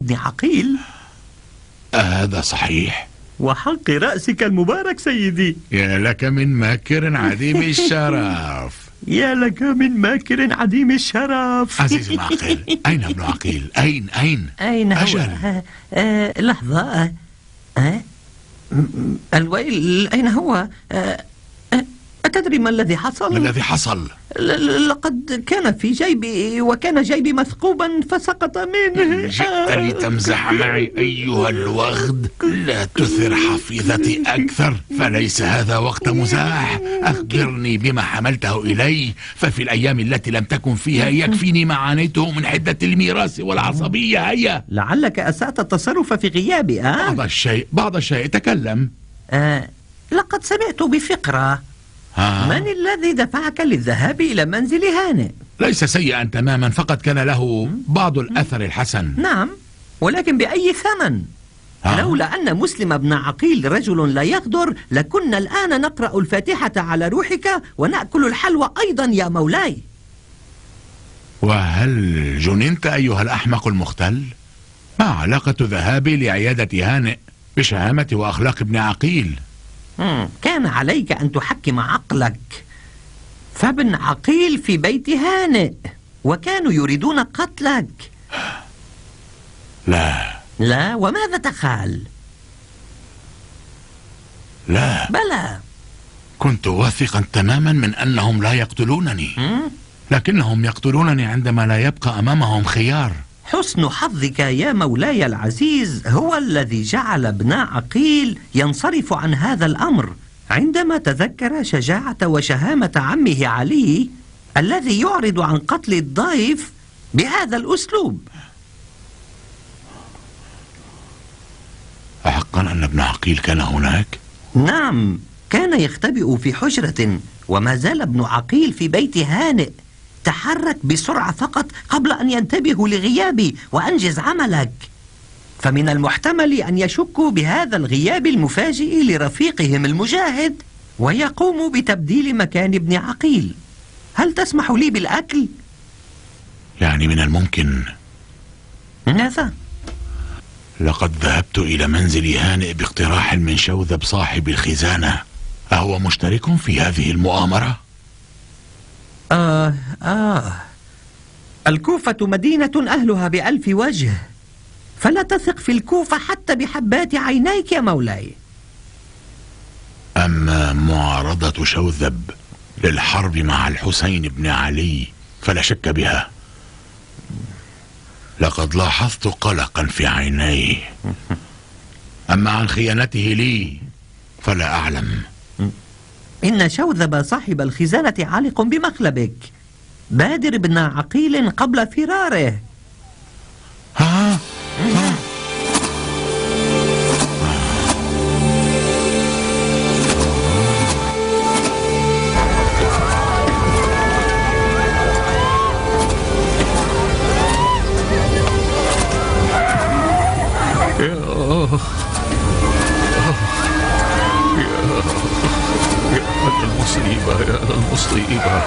ابن عقيل؟ هذا صحيح. وحق رأسك المبارك سيدي. يا لك من ماكر عديم الشرف. يا لك من ماكر عديم الشرف. عزيزي العقيل، أين ابن عقيل؟ أين هو؟ أجل. لحظة. الويل، أين هو؟ أتدري ما الذي حصل؟ ما الذي حصل؟ لقد كان في جيبي، وكان جيبي مثقوبا فسقط منه. جئت لتمزح معي أيها الوغد؟ لا تثر حفيظتي أكثر، فليس هذا وقت مزاح. أخبرني بما حملته إلي، ففي الأيام التي لم تكن فيها يكفيني ما عانيته من حدة الميراث والعصبية. هيا. لعلك أسأت التصرف في غيابي. بعض الشيء تكلم. لقد سمعت بفقرة. من الذي دفعك للذهاب إلى منزل هانئ؟ ليس سيئا تماما، فقد كان له بعض الأثر الحسن. نعم، ولكن بأي ثمن؟ لولا أن مسلم بن عقيل رجل لا يغدر، لكنا الآن نقرأ الفاتحة على روحك ونأكل الحلوى أيضا يا مولاي. وهل جننت أيها الأحمق المختل؟ ما علاقة ذهابي لعيادة هانئ بشهامة وأخلاق ابن عقيل؟ كان عليك أن تحكم عقلك، فابن عقيل في بيت هانئ وكانوا يريدون قتلك. لا، وماذا تخال؟ لا، بلى، كنت واثقا تماما من أنهم لا يقتلونني، لكنهم يقتلونني عندما لا يبقى أمامهم خيار. حسن حظك يا مولاي العزيز هو الذي جعل ابن عقيل ينصرف عن هذا الأمر عندما تذكر شجاعة وشهامة عمه علي الذي يعرض عن قتل الضيف بهذا الأسلوب. أحقا أن ابن عقيل كان هناك؟ نعم، كان يختبئ في حجرة، وما زال ابن عقيل في بيت هانئ. تحرك بسرعة فقط قبل أن ينتبهوا لغيابي وأنجز عملك، فمن المحتمل أن يشكوا بهذا الغياب المفاجئ لرفيقهم المجاهد ويقوموا بتبديل مكان ابن عقيل. هل تسمح لي بالأكل؟ يعني من الممكن. ماذا؟ لقد ذهبت إلى منزل هانئ باقتراح من شوذب صاحب الخزانة. أهو مشترك في هذه المؤامرة؟ الكوفة مدينة أهلها بألف وجه، فلا تثق في الكوفة حتى بحبات عينيك يا مولاي. أما معارضة شوذب للحرب مع الحسين بن علي فلا شك بها. لقد لاحظت قلقا في عينيه. أما عن خيانته لي فلا أعلم. إن شوذب صاحب الخزانة عالق بمخلبك. بادر ابن عقيل قبل فراره. يا المصيبة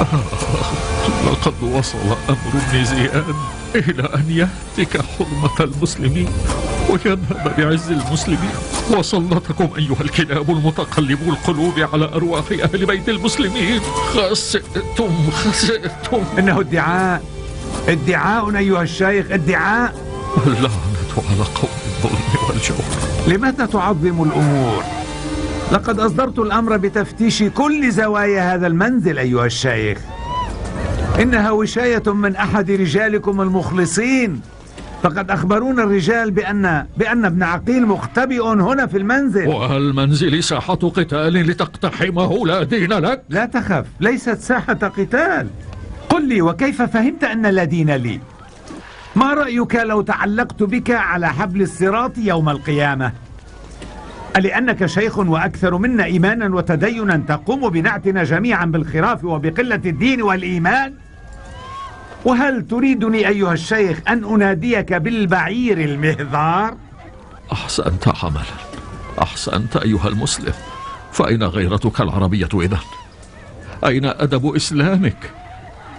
لقد وصل أمر ابن زياد إلى أن يهتك حرمة المسلمين ويذهب بعز المسلمين، وسلطكم أيها الكلاب المتقلبو القلوب على أرواح أهل بيت المسلمين. خسئتم. إنه ادعاء أيها الشيخ، ادعاء. اللعنة على قوم الظلم والجور. لماذا تعظم الأمور؟ لقد أصدرت الأمر بتفتيش كل زوايا هذا المنزل أيها الشيخ. إنها وشاية من أحد رجالكم المخلصين، فقد أخبرونا الرجال بأن ابن عقيل مختبئ هنا في المنزل. والمنزل ساحة قتال لتقتحمه لا دين لك؟ لا تخف، ليست ساحة قتال. قل لي، وكيف فهمت أن لا دين لي؟ ما رأيك لو تعلقت بك على حبل الصراط يوم القيامة؟ ألأنك شيخ وأكثر منا إيمانا وتدينا تقوم بنعتنا جميعا بالخراف وبقلة الدين والإيمان؟ وهل تريدني أيها الشيخ أن أناديك بالبعير المهذار؟ أحسنت عملا، أحسنت أيها المسلم. فأين غيرتك العربية إذن؟ أين أدب إسلامك؟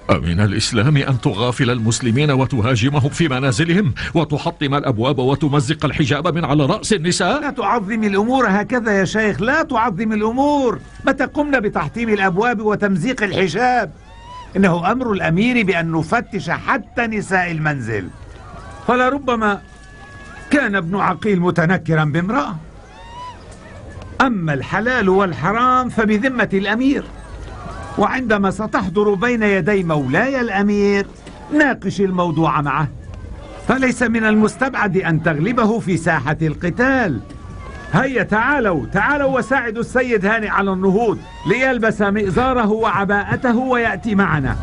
أمن الإسلام أن تغافل المسلمين وتهاجمهم في منازلهم وتحطم الأبواب وتمزق الحجاب من على رأس النساء؟ لا تعظم الأمور هكذا يا شيخ، لا تعظم الأمور. متى قمنا بتحطيم الأبواب وتمزيق الحجاب؟ إنه أمر الأمير بأن نفتش حتى نساء المنزل، فلربما كان ابن عقيل متنكرا بامرأة. أما الحلال والحرام فبذمة الأمير، وعندما ستحضر بين يدي مولاي الأمير ناقش الموضوع معه، فليس من المستبعد أن تغلبه في ساحة القتال. هيا تعالوا وساعدوا السيد هانئ على النهوض ليلبس مئزاره وعباءته ويأتي معنا.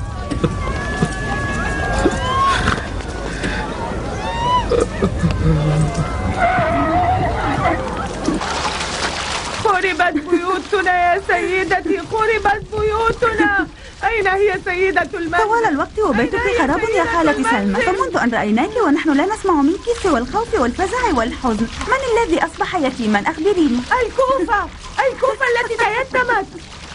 خربت بيوتنا يا سيدتي، خربت بيوتنا. أين هي سيدة المنزل؟ طوال الوقت وبيتك خراب يا خالة سلمى، فمنذ أن رأيناك ونحن لا نسمع منك سوى الخوف والفزع والحزن. من الذي أصبح يتيما؟ أخبريني. الكوفة التي تيتمت.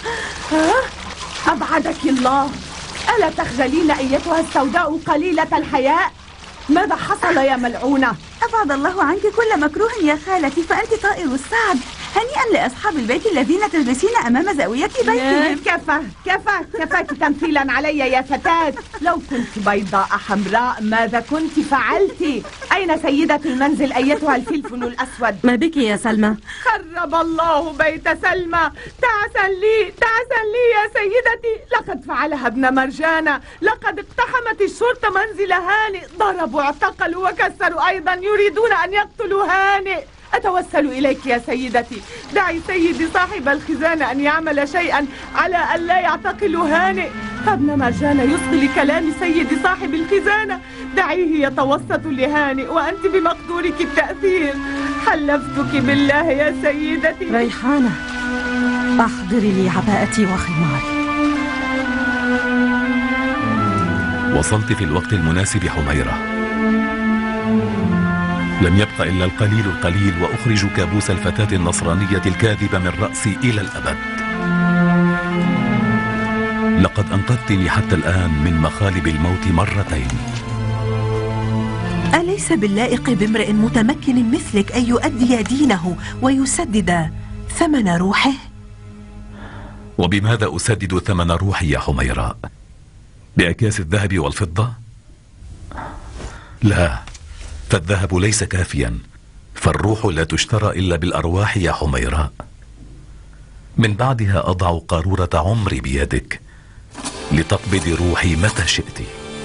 أبعدك الله. ألا تخجلين أيتها السوداء قليلة الحياء؟ ماذا حصل يا ملعونة؟ أبعد الله عنك كل مكروه يا خالتي، فأنت طائر السعد. هنيئا لأصحاب البيت الذين تجلسين أمام زاوية بيتهم. كفاك تمثيلا علي يا فتاة. لو كنت بيضاء حمراء ماذا كنت فعلت؟ أين سيدة المنزل أيتها الفلفل الأسود؟ ما بك يا سلمى؟ خرب الله بيت سلمى. تعسا لي يا سيدتي، لقد فعلها ابن مرجانة. لقد اقتحمت الشرطة منزل هانئ، ضربوا اعتقلوا وكسروا أيضا، يريدون أن يقتلوا هانئ. أتوسل إليك يا سيدتي، دعي سيدي صاحب الخزانة أن يعمل شيئا على أن لا يعتقلوا هانئ، فابن مرجان يصغي لكلام سيدي صاحب الخزانة. دعيه يتوسط لهانئ وأنت بمقدورك التأثير. حلفتك بالله يا سيدتي. ريحانة، أحضري لي عباءتي وخماري. وصلت في الوقت المناسب حميرة. لم يبق إلا القليل وأخرج كابوس الفتاة النصرانية الكاذبة من رأسي إلى الأبد. لقد أنقذتني حتى الآن من مخالب الموت مرتين. أليس باللائق بامرئ متمكن مثلك أن يؤدي دينه ويسدد ثمن روحه؟ وبماذا أسدد ثمن روحي يا حميراء؟ بأكياس الذهب والفضة؟ لا، فالذهب ليس كافيا، فالروح لا تشترى إلا بالأرواح يا حميراء. من بعدها أضع قارورة عمري بيدك لتقبضي روحي متى شئت.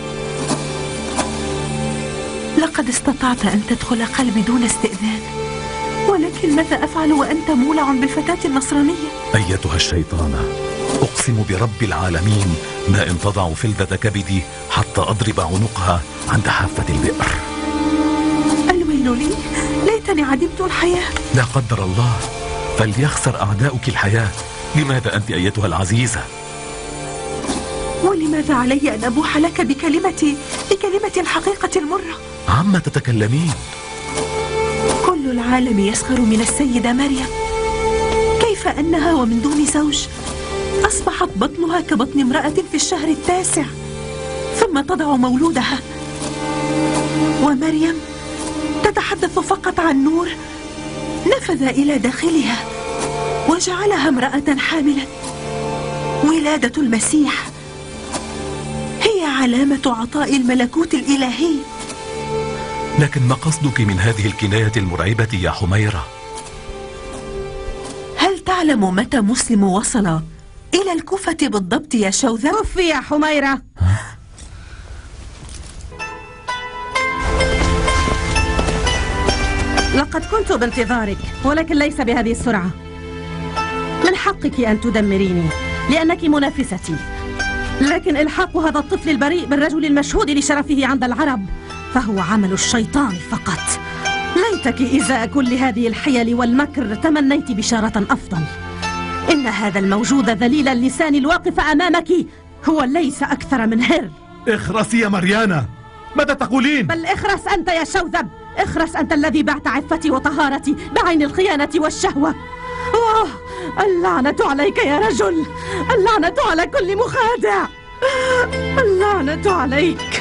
لقد استطعت أن تدخل قلبي دون استئذان، ولكن ماذا أفعل وأنت مولع بالفتاة النصرانية؟ أيتها الشيطانة، أقسم برب العالمين ما إن تضع فلذة كبدي حتى أضرب عنقها عند حافة البئر. الويل لي، ليتني عدمت الحياة. لا قدر الله، فليخسر أعداؤك الحياة. لماذا أنت أيتها العزيزة؟ ولماذا علي أن أبوح لك بكلمة الحقيقة المرة؟ عما تتكلمين؟ كل العالم يسخر من السيدة مريم، كيف أنها ومن دون زوج أصبحت بطنها كبطن امرأة في الشهر 9 ثم تضع مولودها، ومريم تتحدث فقط عن نور نفذ إلى داخلها وجعلها امرأة حاملا. ولادة المسيح هي علامة عطاء الملكوت الإلهي. لكن ما قصدك من هذه الكناية المرعبة يا حميرة؟ هل تعلم متى مسلم وصل إلى الكوفة بالضبط يا شوذة؟ كفي يا حميرة. لقد كنت بانتظارك، ولكن ليس بهذه السرعة. من حقك أن تدمريني لأنك منافستي، لكن إلحاق هذا الطفل البريء بالرجل المشهود لشرفه عند العرب فهو عمل الشيطان فقط. ليتك إزاء كل هذه الحيل والمكر تمنيت بشارة أفضل. إن هذا الموجود ذليل اللسان الواقف أمامك هو ليس أكثر من هر. اخرسي يا مريانة، ماذا تقولين؟ بل اخرس أنت يا شوذب، اخرس أنت الذي بعت عفتي وطهارتي بعين الخيانة والشهوة. اللعنة عليك يا رجل، اللعنة على كل مخادع. اللعنة عليك.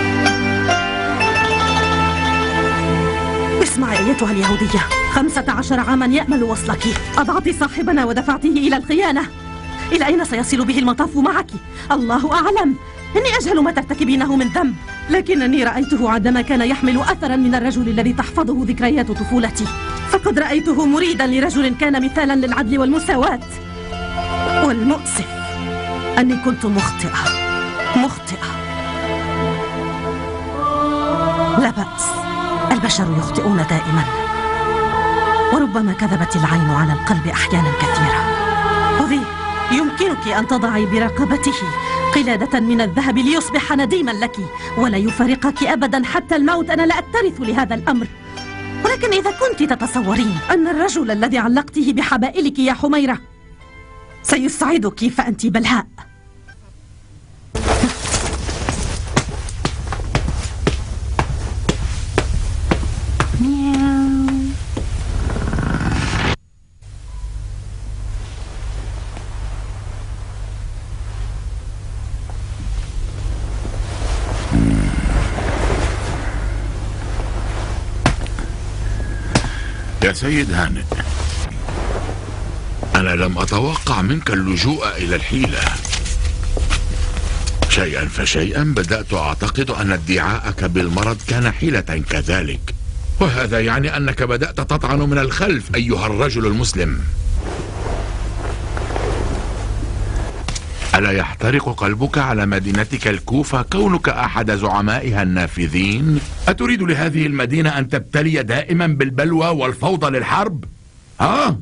اسمعي أيتها اليهودية، 15 عاما يأمل وصلك. أضعت صاحبنا ودفعته إلى الخيانة. إلى أين سيصل به المطاف معك؟ الله أعلم. إني أجهل ما ترتكبينه من ذنب، لكنني رأيته عندما كان يحمل أثرا من الرجل الذي تحفظه ذكريات طفولتي. فقد رأيته مريدا لرجل كان مثالا للعدل والمساواة. والمؤسف أني كنت مخطئة. لا بأس، البشر يخطئون دائما، وربما كذبت العين على القلب أحيانا كثيرة. خذي، يمكنك أن تضعي برقبته قلادة من الذهب ليصبح نديما لك ولا يفارقك أبدا حتى الموت. أنا لا أكترث لهذا الأمر، ولكن إذا كنت تتصورين أن الرجل الذي علقته بحبائلك يا حميرة سيسعدك فأنت بلهاء. يا سيد هانئ، أنا لم أتوقع منك اللجوء إلى الحيلة. شيئا فشيئا بدأت أعتقد أن ادعاءك بالمرض كان حيلة كذلك، وهذا يعني أنك بدأت تطعن من الخلف أيها الرجل المسلم. ألا يحترق قلبك على مدينتك الكوفة كونك أحد زعمائها النافذين؟ أتريد لهذه المدينة أن تبتلي دائما بالبلوى والفوضى للحرب؟ ها؟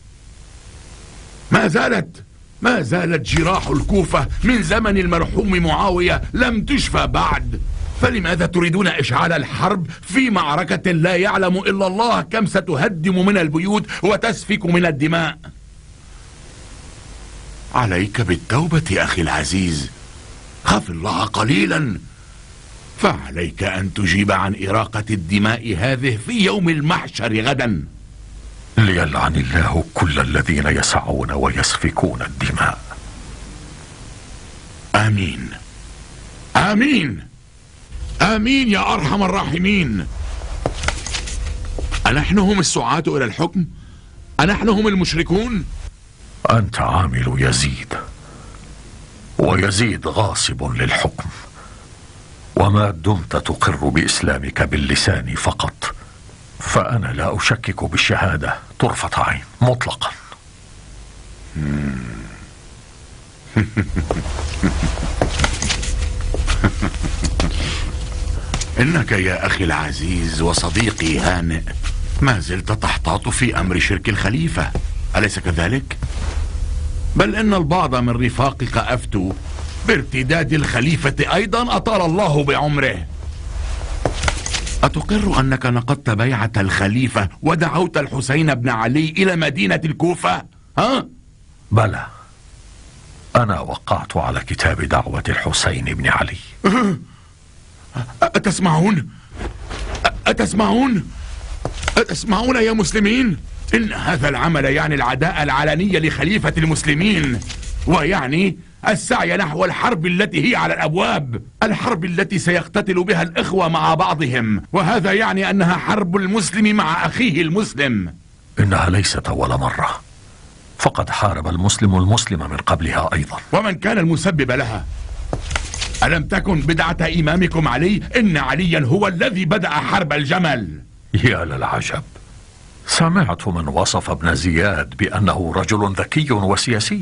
ما زالت جراح الكوفة من زمن المرحوم معاوية لم تشفى بعد، فلماذا تريدون إشعال الحرب في معركة لا يعلم إلا الله كم ستهدم من البيوت وتسفك من الدماء؟ عليك بالتوبة أخي العزيز، خف الله قليلا، فعليك أن تجيب عن إراقة الدماء هذه في يوم المحشر غدا. ليلعن الله كل الذين يسعون ويسفكون الدماء. آمين آمين آمين يا أرحم الراحمين. أنحن هم السعاة إلى الحكم؟ أنحن هم المشركون؟ أنت عامل يزيد، ويزيد غاصب للحكم، وما دمت تقر بإسلامك باللسان فقط فأنا لا أشكك بالشهادة طرفة عين مطلقا. إنك يا أخي العزيز وصديقي هانئ ما زلت تحتاط في أمر شرك الخليفة، أليس كذلك؟ بل إن البعض من رفاقك أفتوا بارتداد الخليفة أيضا أطال الله بعمره. أتقر أنك نقضت بيعة الخليفة ودعوت الحسين بن علي إلى مدينة الكوفة؟ ها؟ بلى، أنا وقعت على كتاب دعوة الحسين بن علي. أتسمعون؟ أتسمعون يا مسلمين؟ إن هذا العمل يعني العداء العلني لخليفة المسلمين، ويعني السعي نحو الحرب التي هي على الأبواب، الحرب التي سيقتتل بها الإخوة مع بعضهم، وهذا يعني أنها حرب المسلم مع أخيه المسلم. إنها ليست أول مرة، فقد حارب المسلم المسلم من قبلها أيضا. ومن كان المسبب لها؟ ألم تكن بدعة إمامكم علي إن عليا هو الذي بدأ حرب الجمل؟ يا للعجب، سمعت من وصف ابن زياد بأنه رجل ذكي وسياسي.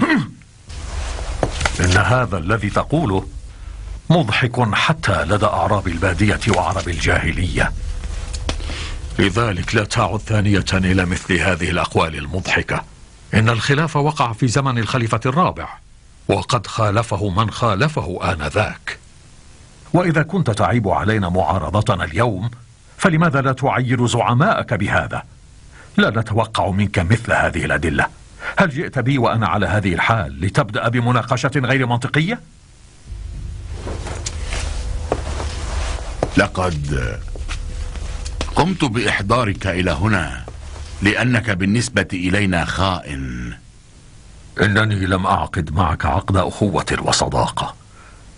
إن هذا الذي تقوله مضحك حتى لدى أعراب البادية وعرب الجاهلية، لذلك لا تعد ثانية إلى مثل هذه الأقوال المضحكة. إن الخلاف وقع في زمن الخليفة الرابع، وقد خالفه من خالفه آنذاك. وإذا كنت تعيب علينا معارضتنا اليوم فلماذا لا تعير زعماءك بهذا؟ لا نتوقع منك مثل هذه الأدلة. هل جئت بي وأنا على هذه الحال لتبدأ بمناقشة غير منطقية؟ لقد قمت بإحضارك إلى هنا لأنك بالنسبة إلينا خائن. إنني لم أعقد معك عقد أخوة وصداقة،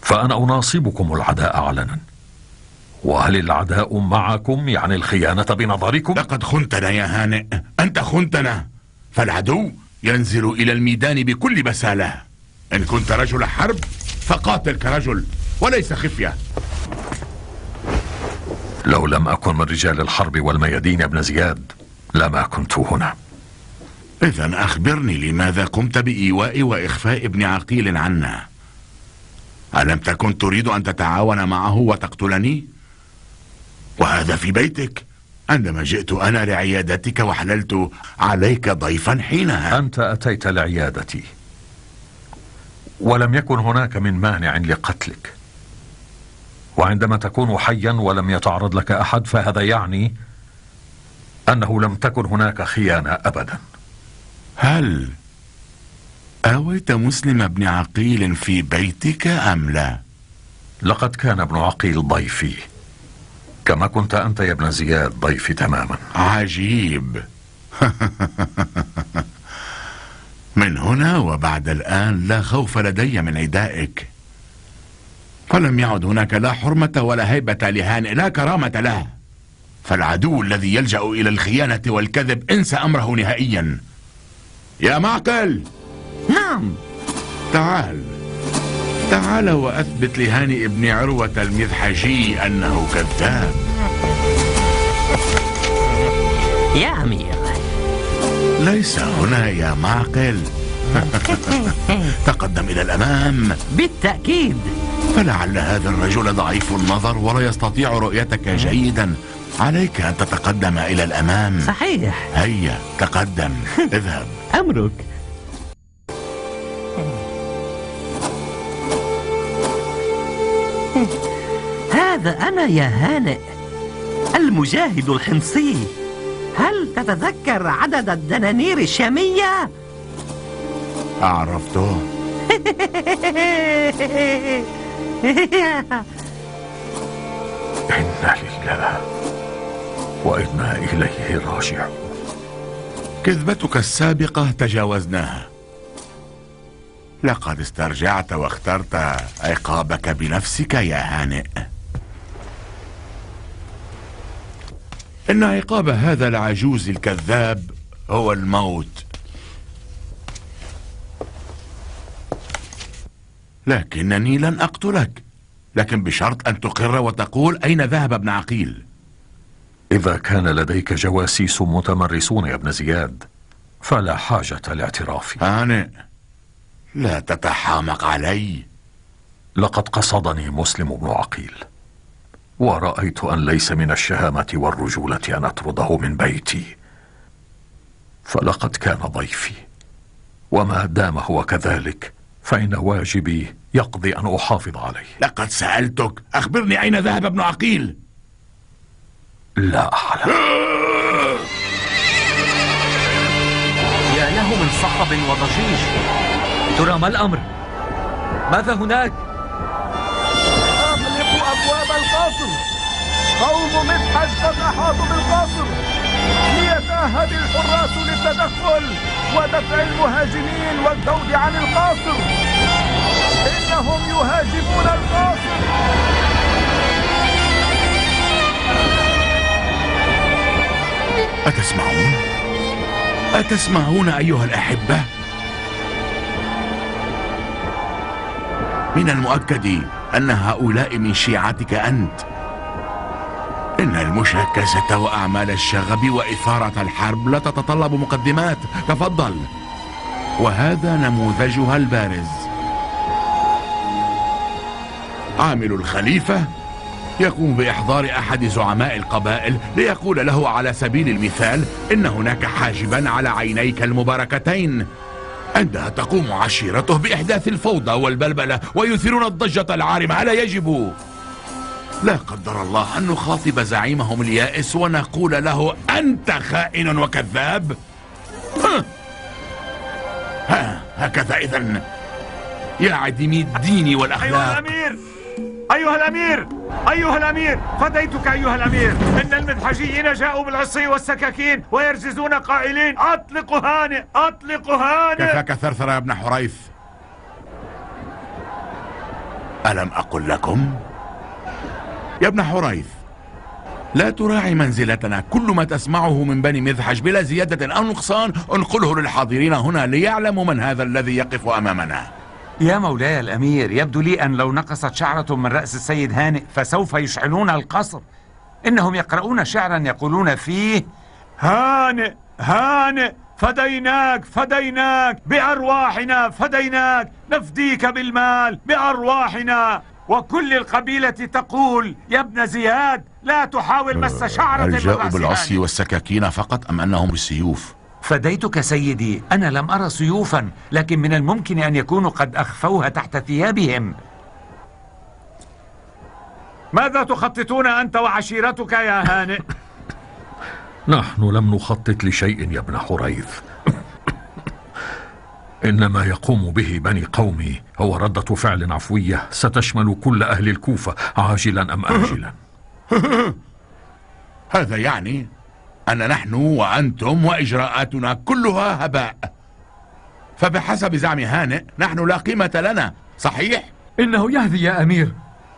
فأنا أناصبكم العداء علنا. وهل العداء معكم يعني الخيانة بنظركم؟ لقد خنتنا يا هانئ، أنت خنتنا. فالعدو ينزل إلى الميدان بكل بسالة. إن كنت رجل حرب فقاتل كرجل وليس خفية. لو لم أكن من رجال الحرب والميادين يا ابن زياد لما كنت هنا. إذن أخبرني لماذا قمت بإيواء وإخفاء ابن عقيل عنا؟ ألم تكن تريد أن تتعاون معه وتقتلني؟ وهذا في بيتك عندما جئت أنا لعيادتك وحللت عليك ضيفا حينها. أنت أتيت لعيادتي ولم يكن هناك من مانع لقتلك، وعندما تكون حيا ولم يتعرض لك أحد فهذا يعني أنه لم تكن هناك خيانة أبدا. هل آويت مسلم بن عقيل في بيتك أم لا؟ لقد كان ابن عقيل ضيفي كما كنت أنت يا ابن زياد ضيفي تماما. عجيب. من هنا وبعد الآن لا خوف لدي من عدائك، فلم يعد هناك لا حرمة ولا هيبة لهانئ، لا كرامة له. فالعدو الذي يلجأ إلى الخيانة والكذب انسى أمره نهائيا. يا معقل. نعم. تعال وأثبت لهانئ بن عروة المذحجي أنه كذاب. يا أمير. ليس هنا يا معقل. تقدم إلى الأمام. بالتأكيد. فلعل هذا الرجل ضعيف النظر ولا يستطيع رؤيتك جيدا. عليك أن تتقدم إلى الأمام. صحيح. هيا تقدم. اذهب. أمرك. هذا أنا يا هانئ المجاهد الحمصي. هل تتذكر عدد الدنانير الشامية؟ أعرفته. إنا لله وإنا إليه راجعون. كذبتك السابقة تجاوزناها. لقد استرجعت واخترت عقابك بنفسك يا هانئ. إن عقاب هذا العجوز الكذاب هو الموت. لكنني لن أقتلك، لكن بشرط أن تقر وتقول أين ذهب ابن عقيل. إذا كان لديك جواسيس متمرسون يا ابن زياد فلا حاجة لاعترافي. هانئ، لا تتحامق علي. لقد قصدني مسلم بن عقيل، ورأيت أن ليس من الشهامة والرجولة أن أطرده من بيتي، فلقد كان ضيفي، وما دام هو كذلك فإن واجبي يقضي أن أحافظ عليه. لقد سألتك، أخبرني أين ذهب ابن عقيل؟ لا أعلم. يا له من صخب وضجيج. ترى ما الأمر؟ ماذا هناك؟ أغلقوا أبواب القصر. قوم مدحج قد أحاطوا بالقصر. ليتأهب الحراس للتدخل ودفع المهاجمين والذود عن القصر. إنهم يهاجمون القصر. أتسمعون أيها الأحبة؟ من المؤكد أن هؤلاء من شيعتك أنت. إن المشاكسة وأعمال الشغب وإثارة الحرب لا تتطلب مقدمات. تفضل، وهذا نموذجها البارز. عامل الخليفة يقوم بإحضار أحد زعماء القبائل ليقول له على سبيل المثال إن هناك حاجبا على عينيك المباركتين. عندها تقوم عشيرته بإحداث الفوضى والبلبلة ويثيرون الضجة العارمة. ألا يجب لا قدر الله أن نخاطب زعيمهم اليائس ونقول له أنت خائن وكذاب؟ هكذا إذن يا عديمي الدين والأخلاق. أيها الأمير فديتك أيها الأمير. إن المدحجيين جاءوا بالعصي والسكاكين ويرجزون قائلين أطلقوا هانئ. كفاك ثرثرة يا ابن حريث. ألم أقل لكم؟ يا ابن حريث، لا تراعي منزلتنا. كل ما تسمعه من بني مذحج بلا زيادة أو نقصان انقله للحاضرين هنا ليعلموا من هذا الذي يقف أمامنا. يا مولاي الأمير، يبدو لي أن لو نقصت شعرة من رأس السيد هانئ فسوف يشعلون القصر. إنهم يقرؤون شعرا يقولون فيه: هانئ هانئ فديناك فديناك بأرواحنا، فديناك نفديك بالمال بأرواحنا. وكل القبيلة تقول: يا ابن زياد لا تحاول مس شعرة من رأس هانئ. الجاء بالعصي والسكاكين فقط أم أنهم بالسيوف؟ فديتك سيدي، أنا لم أرى سيوفا، لكن من الممكن أن يكونوا قد أخفوها تحت ثيابهم. ماذا تخططون أنت وعشيرتك يا هانئ؟ نحن لم نخطط لشيء يا ابن حريث. إنما يقوم به بني قومي هو ردة فعل عفوية ستشمل كل أهل الكوفة عاجلا أم آجلا. هذا يعني أن نحن وأنتم وإجراءاتنا كلها هباء. فبحسب زعم هانئ نحن لا قيمة لنا، صحيح؟ إنه يهذي يا أمير،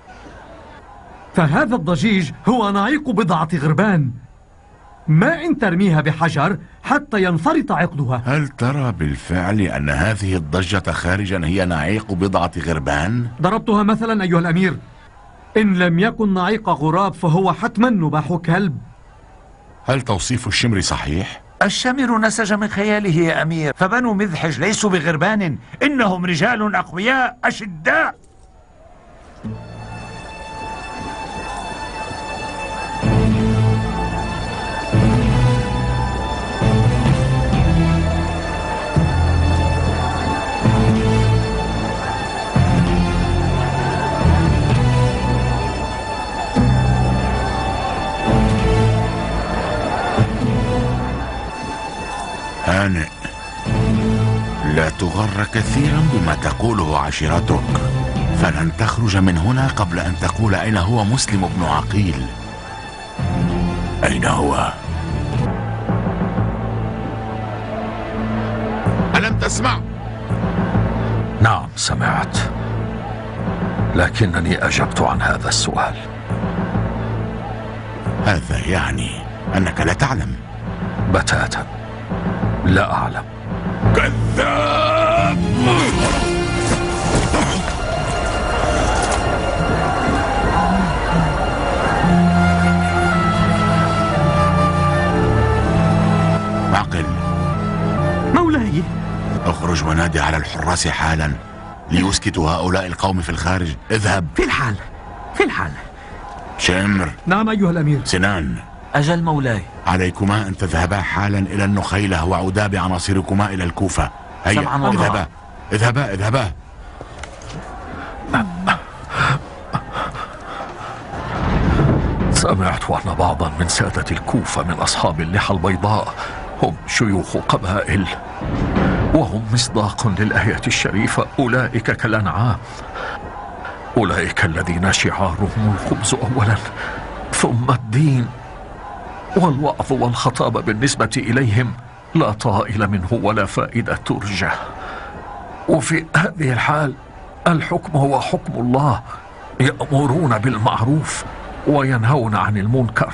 فهذا الضجيج هو نعيق بضعة غربان، ما إن ترميها بحجر حتى ينفرط عقدها. هل ترى بالفعل أن هذه الضجة خارجا هي نعيق بضعة غربان؟ ضربتها مثلا أيها الأمير، إن لم يكن نعيق غراب فهو حتما نباح كلب. هل توصيف الشمر صحيح؟ الشمر نسج من خياله يا أمير، فبنو مذحج ليسوا بغربان، إنهم رجال أقوياء أشداء. هانئ، لا تغر كثيرا بما تقوله عشيرتك، فلن تخرج من هنا قبل أن تقول أين هو مسلم بن عقيل. أين هو؟ ألم تسمع؟ نعم سمعت، لكنني أجبت عن هذا السؤال. هذا يعني أنك لا تعلم؟ بتاتا لا أعلم. كذاب! معقل، مولاي اخرج ونادي على الحراس حالا ليسكتوا هؤلاء القوم في الخارج. اذهب. في الحال في الحال. شمر. نعم أيها الأمير. سنان. أجل مولاي. عليكما أن تذهبا حالا إلى النخيلة وعودا بعناصركما إلى الكوفة. هيا اذهبا اذهبا اذهبا. سمعت أن بعضا من سادة الكوفة من أصحاب اللحى البيضاء هم شيوخ قبائل، وهم مصداق للآية الشريفة: أولئك كالأنعام. أولئك الذين شعارهم الخبز أولا ثم الدين، والوعظ والخطاب بالنسبة إليهم لا طائل منه ولا فائدة ترجى. وفي هذه الحال الحكم هو حكم الله، يأمرون بالمعروف وينهون عن المنكر.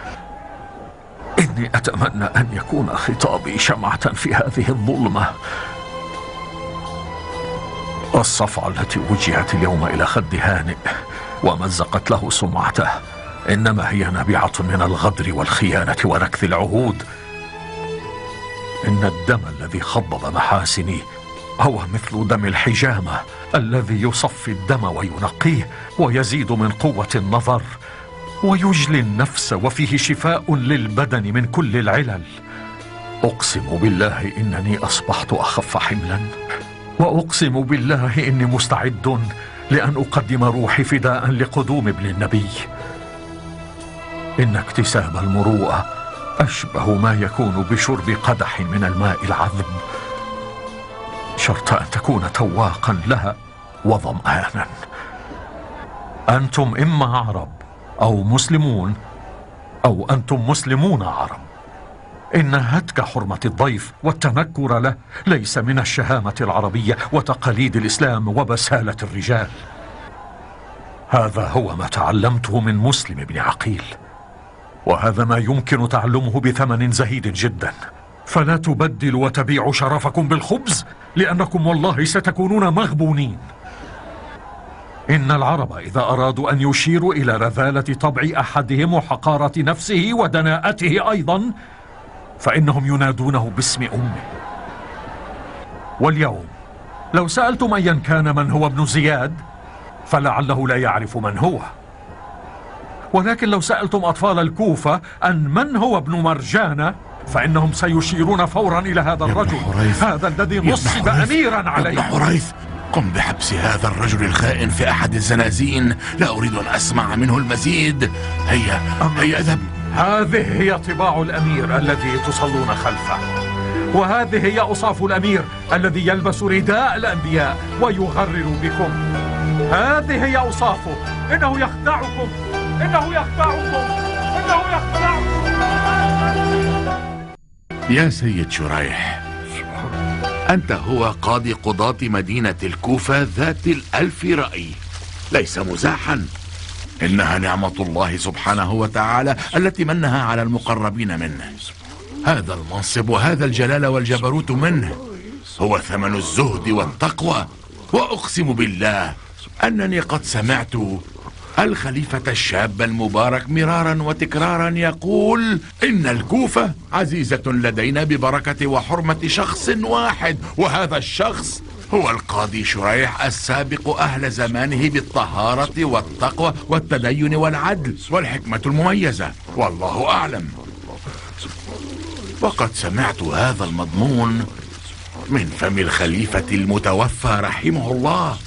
إني أتمنى أن يكون خطابي شمعة في هذه الظلمة. الصفعة التي وجهت اليوم إلى خد هانئ ومزقت له سمعته إنما هي نابعة من الغدر والخيانة ونكث العهود. إن الدم الذي خضب محاسني هو مثل دم الحجامة الذي يصفي الدم وينقيه ويزيد من قوة النظر ويجلي النفس، وفيه شفاء للبدن من كل العلل. أقسم بالله إنني أصبحت أخف حملا، وأقسم بالله إني مستعد لأن أقدم روحي فداء لقدوم ابن النبي. إن اكتساب المروءة أشبه ما يكون بشرب قدح من الماء العذب، شرط أن تكون تواقا لها وظمآنا. أنتم إما عرب أو مسلمون، أو أنتم مسلمون عرب. إن هتك حرمة الضيف والتنكر له ليس من الشهامة العربية وتقاليد الإسلام وبسالة الرجال. هذا هو ما تعلمته من مسلم بن عقيل، وهذا ما يمكن تعلمه بثمن زهيد جدا. فلا تبدلوا وتبيعوا شرفكم بالخبز، لأنكم والله ستكونون مغبونين. إن العرب إذا أرادوا أن يشيروا إلى رذالة طبع أحدهم وحقارة نفسه ودناءته أيضا، فإنهم ينادونه باسم أمه. واليوم لو سألتم أيا كان من هو ابن زياد فلعله لا يعرف من هو، ولكن لو سألتم أطفال الكوفة أن من هو ابن مرجانة فإنهم سيشيرون فورا إلى هذا الرجل، هذا الذي نصب أميرا عليه. ابن حريث، قم بحبس هذا الرجل الخائن في أحد الزنازين، لا أريد أن أسمع منه المزيد. هيا اذهب. هذه هي طباع الأمير الذي تصلون خلفه، وهذه هي أصاف الأمير الذي يلبس رداء الأنبياء ويغرر بكم. هذه هي أوصافه. إنه يخدعكم، إنه يخدعكم، إنه يخدعكم. يا سيد شريح، أنت هو قاضي قضاة مدينة الكوفة ذات الألف رأي، ليس مزاحا. إنها نعمة الله سبحانه وتعالى التي منها على المقربين منه. هذا المنصب وهذا الجلال والجبروت منه هو ثمن الزهد والتقوى. وأقسم بالله أنني قد سمعت الخليفة الشاب المبارك مرارا وتكرارا يقول إن الكوفة عزيزة لدينا ببركة وحرمة شخص واحد، وهذا الشخص هو القاضي شريح السابق أهل زمانه بالطهارة والتقوى والتدين والعدل والحكمة المميزة، والله أعلم. وقد سمعت هذا المضمون من فم الخليفة المتوفى رحمه الله.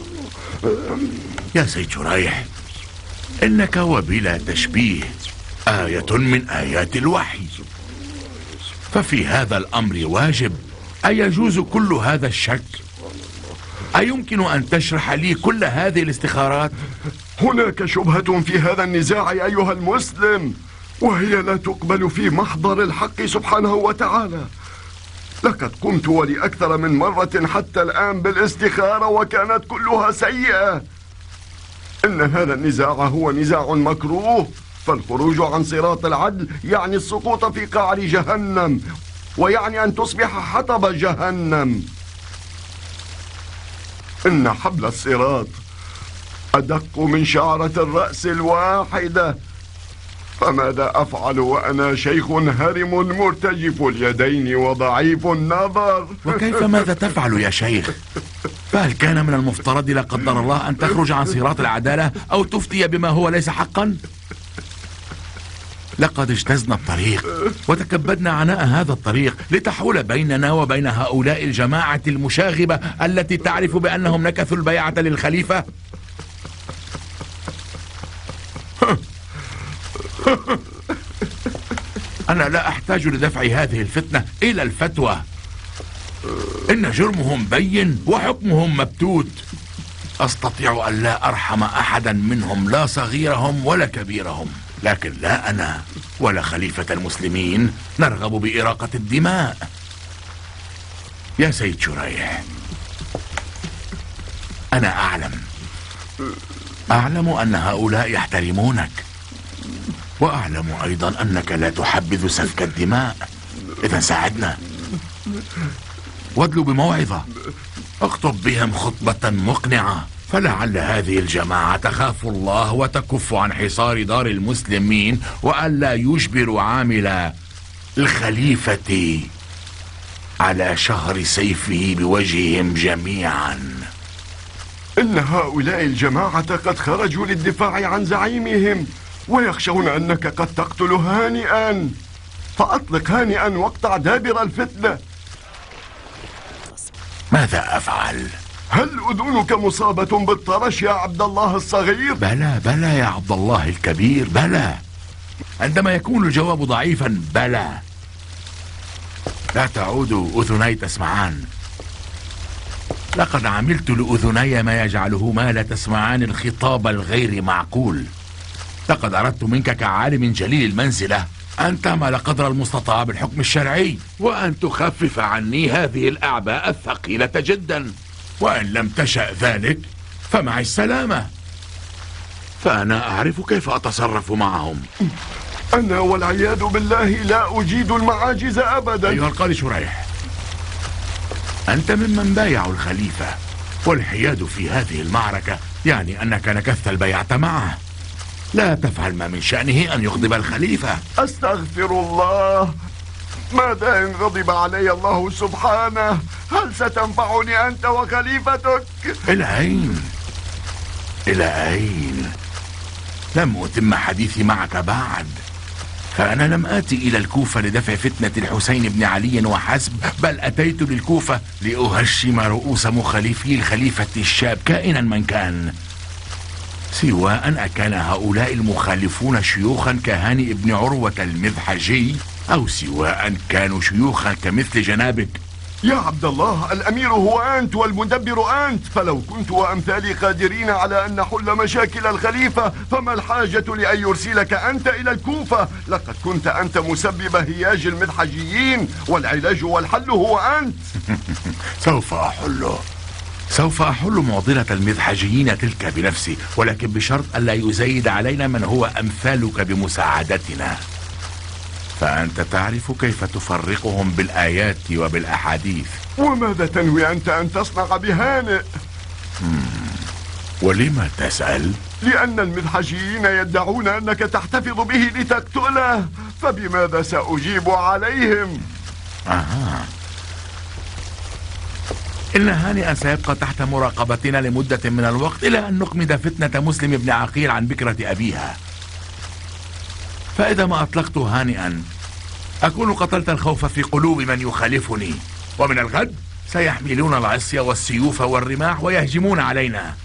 يا سيد شريح، إنك وبلا تشبيه آية من آيات الوحي، ففي هذا الأمر واجب. أيجوز كل هذا الشك؟ أيمكن أن تشرح لي كل هذه الاستخارات؟ هناك شبهة في هذا النزاع أيها المسلم، وهي لا تقبل في محضر الحق سبحانه وتعالى. لقد قمت ولأكثر من مرة حتى الآن بالاستخارة وكانت كلها سيئة. إن هذا النزاع هو نزاع مكروه، فالخروج عن صراط العدل يعني السقوط في قعر جهنم، ويعني أن تصبح حطب جهنم. إن حبل الصراط أدق من شعرة الرأس الواحدة، فماذا أفعل وأنا شيخ هرم مرتجف اليدين وضعيف النظر؟ وكيف ماذا تفعل يا شيخ؟ فهل كان من المفترض لا قدر الله أن تخرج عن صراط العدالة أو تفتي بما هو ليس حقا؟ لقد اجتزنا الطريق وتكبدنا عناء هذا الطريق لتحول بيننا وبين هؤلاء الجماعة المشاغبة التي تعرف بأنهم نكثوا البيعة للخليفة. أنا لا أحتاج لدفع هذه الفتنة إلى الفتوى. إن جرمهم بين وحكمهم مبتوت. أستطيع أن لا أرحم أحدا منهم، لا صغيرهم ولا كبيرهم، لكن لا أنا ولا خليفة المسلمين نرغب بإراقة الدماء. يا سيد شريح، أنا أعلم أن هؤلاء يحترمونك، وأعلم أيضا أنك لا تحبذ سفك الدماء. إذا ساعدنا وادلو بموعظة، اخطب بهم خطبة مقنعة، فلعل هذه الجماعة تخاف الله وتكف عن حصار دار المسلمين، وألا يجبر عامل الخليفة على شهر سيفه بوجههم جميعا. إن هؤلاء الجماعة قد خرجوا للدفاع عن زعيمهم، ويخشون أنك قد تقتل هانئا، فأطلق هانئا واقطع دابر الفتنة. ماذا أفعل؟ هل أذنك مصابة بالطرش يا عبد الله الصغير؟ بلى يا عبد الله الكبير، بلى. عندما يكون الجواب ضعيفا بلى. لا تعود أذني تسمعان. لقد عملت لأذني ما يجعلهما لا تسمعان الخطاب الغير معقول. لقد أردت منك كعالم جليل المنزلة أن تعمل قدر المستطاع بالحكم الشرعي، وأن تخفف عني هذه الأعباء الثقيلة جدا، وإن لم تشأ ذلك فمع السلامة. فأنا أعرف كيف أتصرف معهم. أنا والعياذ بالله لا أجيد المعاجز أبدا. أيها القاضي شريح، أنت ممن بايعوا الخليفة، والحياد في هذه المعركة يعني أنك نكثت البيعة معه. لا تفعل ما من شأنه أن يغضب الخليفة. أستغفر الله. ماذا إن غضب علي الله سبحانه؟ هل ستنفعني أنت وخليفتك؟ إلى أين؟ إلى أين؟ لم أتم حديثي معك بعد. فأنا لم آتي إلى الكوفة لدفع فتنة الحسين بن علي وحسب، بل أتيت للكوفة لأهشم رؤوس مخالفي الخليفة الشاب كائنا من كان، سواء أكان هؤلاء المخالفون شيوخا كهانئ بن عروة المذحجي، أو سواء كانوا شيوخا كمثل جنابك. يا عبد الله، الأمير هو أنت والمدبر أنت، فلو كنت وأمثالي قادرين على أن نحل مشاكل الخليفة فما الحاجة لأن يرسلك أنت إلى الكوفة؟ لقد كنت أنت مسبب هياج المذحجيين، والعلاج والحل هو أنت. سوف أحل معضلة المذحجيين تلك بنفسي، ولكن بشرط ألا يزايد علينا من هو أمثالك بمساعدتنا. فأنت تعرف كيف تفرقهم بالآيات وبالأحاديث. وماذا تنوي أنت أن تصنع بهانئ؟ ولما تسأل؟ لأن المذحجيين يدعون أنك تحتفظ به لتقتله، فبماذا سأجيب عليهم؟ إن هانئا سيبقى تحت مراقبتنا لمدة من الوقت إلى أن نقمد فتنة مسلم بن عقيل عن بكرة أبيها. فإذا ما أطلقت هانئا أكون قتلت الخوف في قلوب من يخالفني، ومن الغد سيحملون العصي والسيوف والرماح ويهجمون علينا.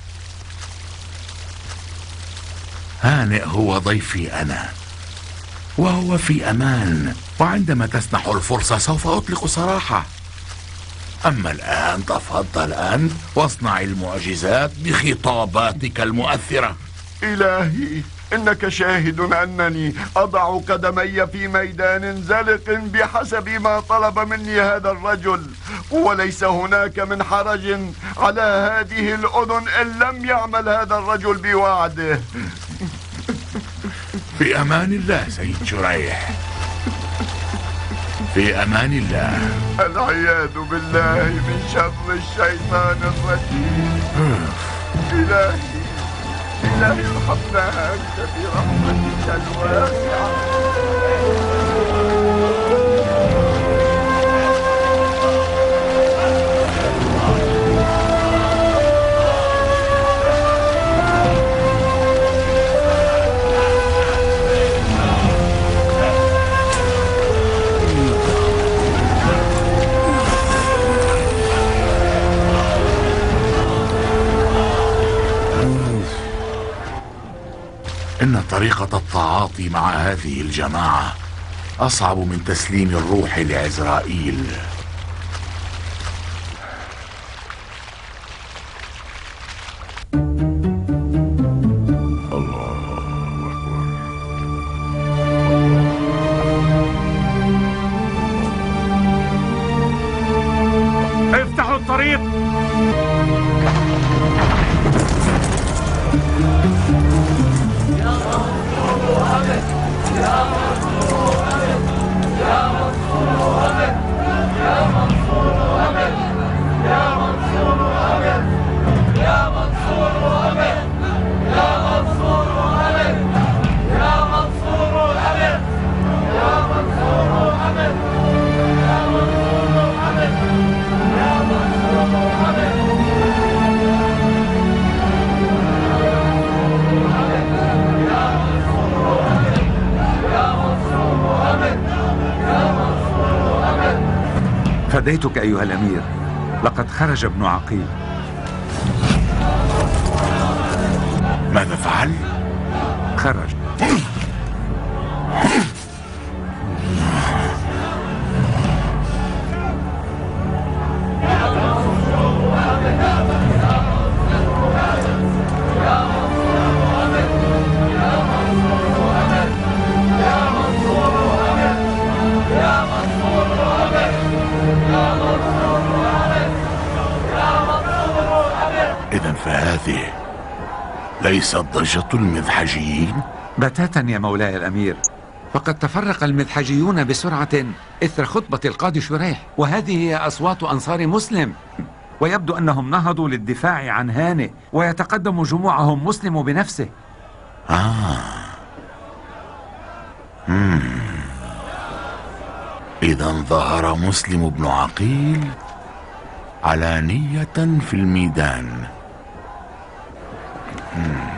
هانئ هو ضيفي أنا، وهو في أمان، وعندما تسنح الفرصة سوف أطلق سراحه. أما الآن تفضل أنت واصنع المعجزات بخطاباتك المؤثرة. إلهي، إنك شاهد أنني أضع قدمي في ميدان زلق بحسب ما طلب مني هذا الرجل، وليس هناك من حرج على هذه الأذن إن لم يعمل هذا الرجل بوعده. في أمان الله سيد شريح، في أمان الله. العياذ بالله من شر الشيطان الرجيم. إلهي ارحمنا أنت برحمتك الواسعة. إن طريقة التعاطي مع هذه الجماعة أصعب من تسليم الروح لعزرائيل. افتحوا الطريق. فديتك أيها الأمير، لقد خرج ابن عقيل. ماذا فعل؟ خرج. أليست ضجة المذحجيين؟ بتاتا يا مولاي الأمير، فقد تفرق المذحجيون بسرعة إثر خطبة القاضي شريح، وهذه هي أصوات أنصار مسلم، ويبدو أنهم نهضوا للدفاع عن هانئ، ويتقدم جموعهم مسلم بنفسه. إذا ظهر مسلم بن عقيل علانية في الميدان.